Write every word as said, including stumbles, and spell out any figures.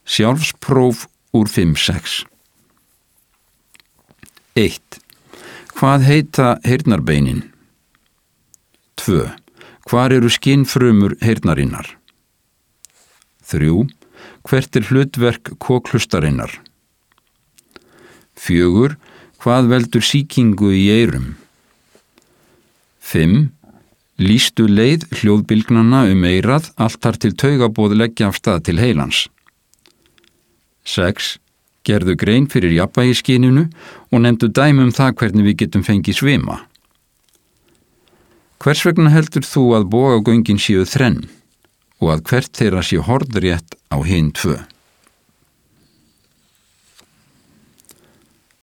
Sjálfspróf úr fimm sex. eitt. Hvað heita heyrnarbeinin? tvö. Hvar eru skynfrumur heyrnarinnar? þrjú. Hvert er hlutverk kokhlustarinnar? fjögur. Hvað veldur sýkingu í eyrum? fimm. Lýstu leið hljóðbylgnanna um eyrað allt þar til taugaboð leggja af stað til heilans. sex. Gerðu grein fyrir jafnvægisskyninu og nefndu dæmi um það hvernig við getum fengið svima. Hvers vegna heldur þú að bogagöngin séu þrenn og að hvert þeirra sé hornrétt á hin tvö?